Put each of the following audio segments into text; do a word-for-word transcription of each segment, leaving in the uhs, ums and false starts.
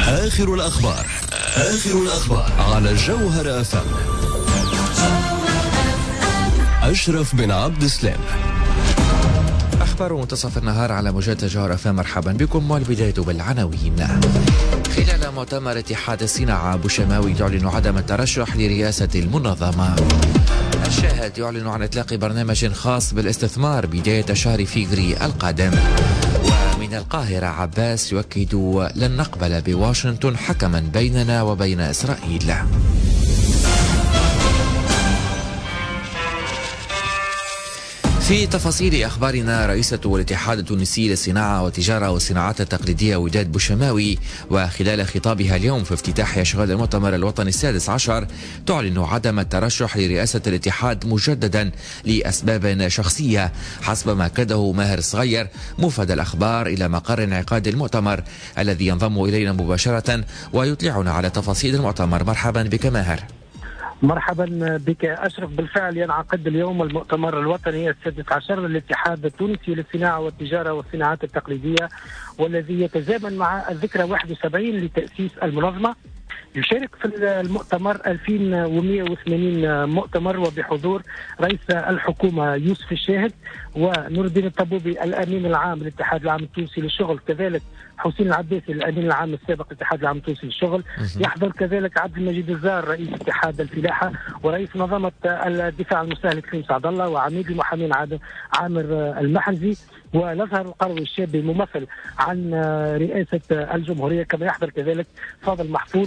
آخر الأخبار آخر الأخبار على الجوهرة أف أم. أشرف بن عبد السلام. أخبار منتصف النهار على موجات الجوهرة أف أم. مرحبا بكم، والبداية بالعناوين. خلال مؤتمر اتحاد الصناعة بوشماوي يعلن عدم الترشح لرئاسة المنظمة. الشاهد يعلن عن إطلاق برنامج خاص بالاستثمار بداية شهر فيفري القادم. ومن القاهرة عباس يؤكد لن نقبل بواشنطن حكما بيننا وبين إسرائيل. في تفاصيل أخبارنا، رئيسة الاتحاد التونسي للصناعة والتجارة والصناعات التقليدية وداد بوشماوي، وخلال خطابها اليوم في افتتاح أشغال المؤتمر الوطني السادس عشر، تعلن عدم الترشح لرئاسة الاتحاد مجددا لأسباب شخصية، حسب ما أكده ماهر صغير مفاد الأخبار إلى مقر انعقاد المؤتمر الذي ينضم إلينا مباشرة ويطلعنا على تفاصيل المؤتمر. مرحبا بك ماهر. مرحبا بك أشرف. بالفعل ينعقد اليوم المؤتمر الوطني السادس عشر للاتحاد التونسي للصناعة والتجارة والصناعات التقليدية، والذي يتزامن مع الذكرى واحد وسبعين لتأسيس المنظمة. يشارك في المؤتمر ألفين ومئة وثمانين مؤتمر، وبحضور رئيس الحكومة يوسف الشاهد، ونور الدين الطبوبي الأمين العام للاتحاد العام التونسي للشغل، كذلك حسين العباسي الأمين العام السابق للاتحاد العام التونسي للشغل. يحضر كذلك عبد المجيد الزار رئيس اتحاد الفلاحة، ورئيس منظمة الدفاع المستهلك كريم سعد الله، وعميد المحامين عامر المحنزي، والازهر القروي الشابي ممثل عن رئاسة الجمهورية. كما يحضر كذلك فاضل محفوظ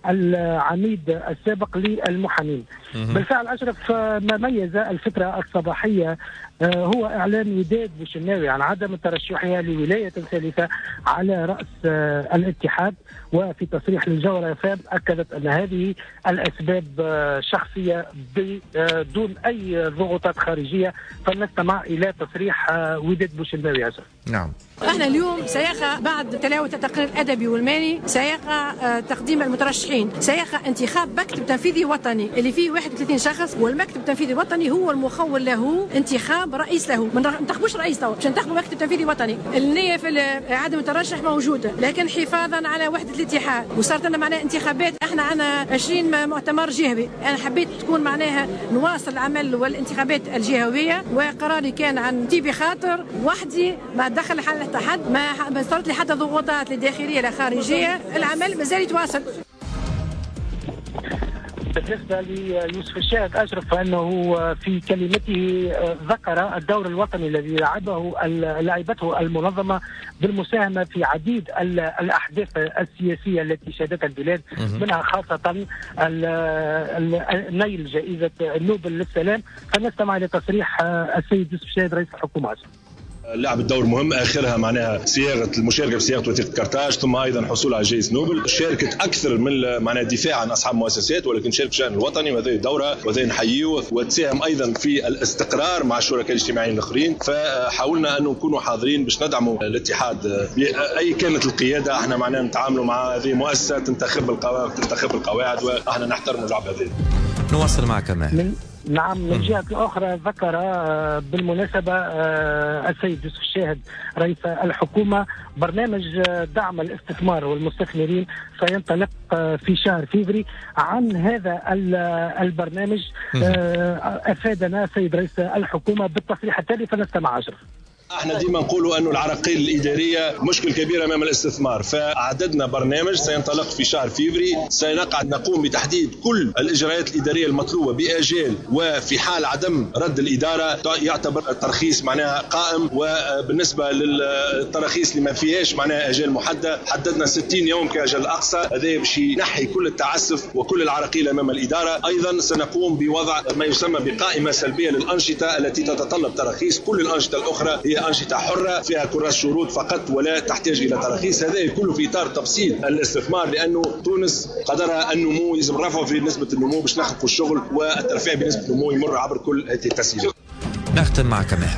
العميد السابق للمحامين. بالفعل أشرف، ما ميز الفترة الصباحية هو إعلان وداد بوشماوي عن عدم ترشحها لولاية ثالثة على رأس الاتحاد. وفي تصريح للجوهرة أف أم أكدت أن هذه الأسباب شخصية بدون أي ضغوطات خارجية. فلنستمع إلى تصريح وداد بوشماوي. أشرف. نعم. احنا اليوم سيقع بعد تلاوة التقرير الأدبي والمالي سيقع تقديم المترشحين، سيقع انتخاب مكتب تنفيذي وطني اللي فيه واحد وثلاثين شخص، والمكتب التنفيذي الوطني هو المخول له انتخاب رئيس له. ما ننتخبوش رئيس تو، باش ننتخبوا مكتب تنفيذي وطني. النية في عدم الترشح موجودة، لكن حفاظا على وحدة الاتحاد. وصارت لنا معناها انتخابات، احنا عندنا عشرين مؤتمر جهوي، انا حبيت تكون معناها نواصل العمل والانتخابات الجهوية، وقراري كان عن تي بخاطر وحدي ما دخل حل حد، ما صارت لي حتى ضغوطات لا داخليه لا خارجيه، العمل مازال يتواصل. بالنسبة ليوسف الشاهد أشرف، فإنه في كلمته ذكر الدور الوطني الذي لعبه لعبته المنظمة بالمساهمة في عديد الأحداث السياسية التي شهدتها البلاد، منها خاصة نيل جائزة نوبل للسلام. فنستمع إلى تصريح السيد يوسف الشاهد رئيس الحكومة. لعب الدور مهم، اخرها معناها صياغه المشاركه في صياغه وثيقه كرتاج، ثم ايضا حصول على جائزه نوبل. شاركت اكثر من معناها دفاع عن اصحاب مؤسسات، ولكن شارك في الشان الوطني، وهذا دورها وهذا نحييه. وتساهم ايضا في الاستقرار مع الشركاء الاجتماعيين الاخرين. فحاولنا انه نكونوا حاضرين باش ندعموا الاتحاد باي كانت القياده. احنا معناها نتعاملوا مع هذه مؤسسه تنتخب القواعد تنتخب القواعد واحنا نحترم العب هذه. نواصل معك ماهر. نعم. من جهة أخرى ذكر بالمناسبة السيد يوسف الشاهد رئيس الحكومة برنامج دعم الاستثمار والمستثمرين سينطلق في شهر فيفري. عن هذا البرنامج أفادنا السيد رئيس الحكومة بالتصريح التالي، فنستمع. أشرف. احنا ديما نقولوا انه العراقيل الاداريه مشكل كبير امام الاستثمار، فعددنا برنامج سينطلق في شهر فيفري. سنقعد نقوم بتحديد كل الاجراءات الاداريه المطلوبه باجال، وفي حال عدم رد الاداره يعتبر الترخيص معناها قائم. وبالنسبه للتراخيص اللي ما فيهاش معناها اجال محدده، حددنا ستين يوم كاجل اقصى. هذا باش ينحي كل التعسف وكل العراقيل امام الاداره. ايضا سنقوم بوضع ما يسمى بقائمه سلبيه للانشطه التي تتطلب تراخيص. كل الانشطه الاخرى هي أنشطة حرة فيها كراس شروط فقط ولا تحتاج إلى تراخيص. هذا كله في إطار تفصيل الاستثمار، لأنه تونس قدرها النمو، يجب رفعه في نسبة النمو باش نحققوا الشغل، والترفيع بنسبة النمو يمر عبر كل هذه التسهيلات. نختم معك ماهر.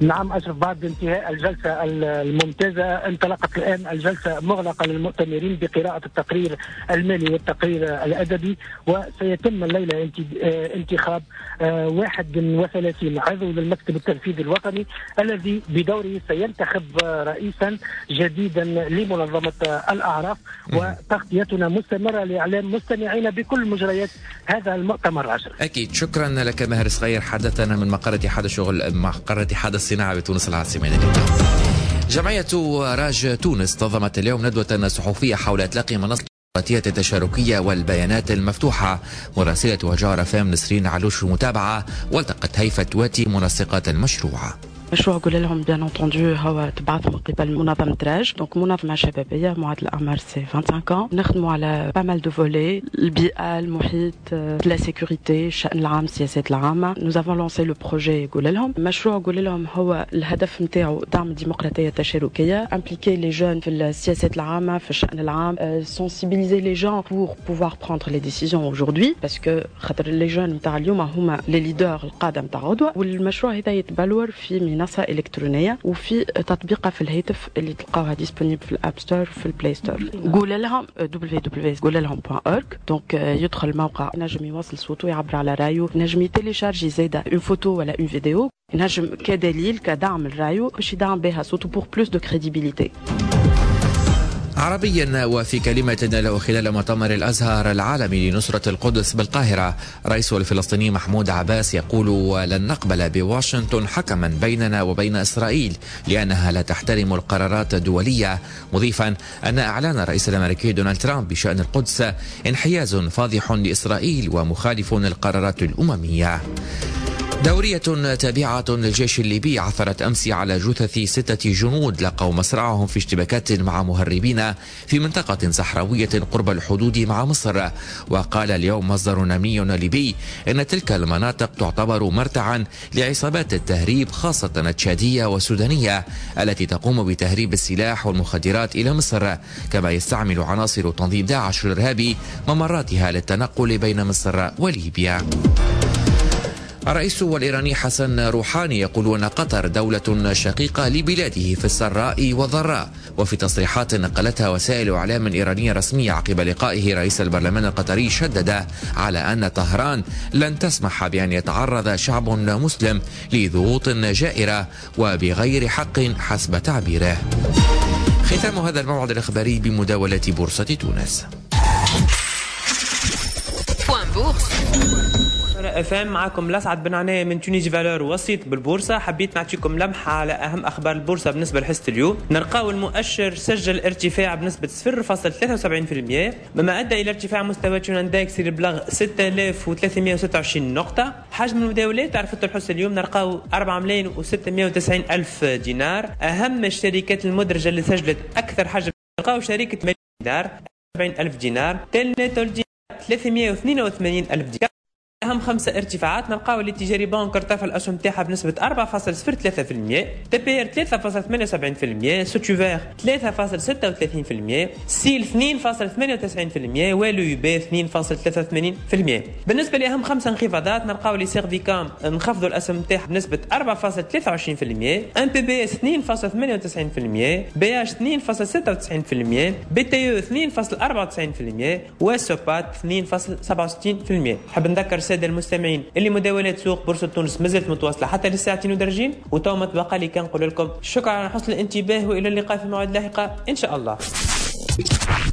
نعم أشرف، بعد انتهاء الجلسة الممتازة انطلقت الآن الجلسة مغلقة للمؤتمرين بقراءة التقرير المالي والتقرير الأدبي، وسيتم الليلة انتخاب واحد وثلاثين عضو للمكتب التنفيذي الوطني الذي بدوره سينتخب رئيسا جديدا لمنظمة الأعراف. وتغطيتنا مستمرة لإعلام مستمعين بكل مجريات هذا المؤتمر. عشر أكيد، شكرا لك ماهر صغير، حدثنا من مقر اتحاد الشغل مقر اتحاد الصناعة بتونس العاصمة. جمعية راج تونس نظمت اليوم ندوة صحفية حول إطلاق منصة التشاركية والبيانات المفتوحة. مراسلة وجارة فام نسرين علوش المتابعة، والتقت هيفا تواتي منسقة المشروع. مشروع قول لهم بيان انتوندو هو تبعث من قبل منظمة راج، دونك منظمة شبابية معدل الأعمار سي خمسة وعشرين عام. نخدموا على بامال دو فولي، البيئة، المحيط، لا سيكوريتي، الشأن العام، السياسات العامة. نو افون لونسي لو بروجي قول لهم. مشروع قول لهم هو الهدف نتاعو دعم الديمقراطية التشاركية، امبليكي لي جون في السياسات العامة في الشأن العام، سونسيبيليزي لي جون بور بوفوار بروندر لي ديسيزيون اجوردي، باسكو خاطر لي جون نتاع اليوم هما لي ليدر القادة نتاع غدوة. والمشروع هذا يتبلور في منصة إلكترونية وفي تطبيقة في الهاتف اللي تلقاوها ديسبونيبل في الاب ستور وفي البلاي ستور. قول لهم دبليو دبليو قول لهم بوان اورغ. دونك يدخل الموقع، نجم يوصل صوته يعبر على رايه، نجم يتيليشارجي زاده اون فوتو ولا اون فيديو، نجم كدليل كدعم لرايه باش يدعم بها صوته بور بلوس دو كريديبيليتي. عربيا، وفي كلمة له خلال مؤتمر الأزهر العالمي لنصرة القدس بالقاهرة، رئيس الفلسطيني محمود عباس يقول: ولن نقبل بواشنطن حكما بيننا وبين إسرائيل لأنها لا تحترم القرارات الدولية، مضيفا أن إعلان الرئيس الأمريكي دونالد ترامب بشأن القدس انحياز فاضح لإسرائيل ومخالف للقرارات الأممية. دورية تابعة للجيش الليبي عثرت أمس على جثث ستة جنود لقوا مصرعهم في اشتباكات مع مهربين في منطقة صحراوية قرب الحدود مع مصر. وقال اليوم مصدر أمني ليبي إن تلك المناطق تعتبر مرتعا لعصابات التهريب خاصة التشادية والسودانية التي تقوم بتهريب السلاح والمخدرات إلى مصر، كما يستعمل عناصر تنظيم داعش الإرهابي ممراتها للتنقل بين مصر وليبيا. الرئيس الإيراني حسن روحاني يقول أن قطر دولة شقيقة لبلاده في السراء والضراء. وفي تصريحات نقلتها وسائل إعلام إيرانية رسمية عقب لقائه، رئيس البرلمان القطري شدد على أن طهران لن تسمح بأن يتعرض شعب مسلم لضغوط جائرة وبغير حق حسب تعبيره. ختام هذا الموعد الإخباري بمداولة بورصة تونس. افهم معكم لسعد بن عناية من تونيجي فالور وسيط بالبورصة. حبيت نعطيكم لمحة على أهم أخبار البورصة بالنسبة لحصة اليوم. نلقاو المؤشر سجل ارتفاع بنسبة صفر فاصلة ثلاثة وسبعين بالمئة مما أدى إلى ارتفاع مستوى تشونداكس لبلغ ستة آلاف وثلاثمئة وستة وعشرين نقطة. حجم المداولات عرفت الحصة اليوم نلقاو أربعة ملايين وستمئة وتسعين ألف دينار. أهم الشركات المدرجة اللي سجلت أكثر حجم نلقاو شركة مليون دينار سبعين ألف دينار، تيلنت ثلاثمئة واثنين وثمانين ألف دينار. أهم خمسة ارتفاعات نلقاو التجاري بانك ارتفع الأسهم تاعها بنسبة أربعة فاصلة صفر ثلاثة بالمئة، تي بي ار ثلاثة فاصلة ثمانية وسبعين بالمئة، سوتشوفير ثلاثة فاصلة ستة وثلاثين بالمئة، سيل اثنين فاصلة ثمانية وتسعين بالمئة، ولو يبي اثنين فاصلة ثلاثة وثمانين بالمئة. بالنسبة لأهم خمسة انخفاضات نلقاو لي سيرفيكام انخفضوا الأسهم تاعها بنسبة أربعة فاصلة ثلاثة وعشرين بالمئة، ام بي بي اس اثنين فاصلة ثمانية وتسعين بالمئة، بي اش اثنين فاصلة ستة وتسعين بالمئة، بي تي او اثنين فاصلة أربعة وتسعين بالمئة، وسوبات اثنين فاصلة سبعة وستين بالمئة. حاب نذكر السادة المستمعين اللي مداولات سوق بورصة تونس مازالت متواصلة حتى للساعتين ودرجين، وتو ما تبقى لي كنقول لكم شكرا على حسن الانتباه، والى اللقاء في موعد لاحقة ان شاء الله.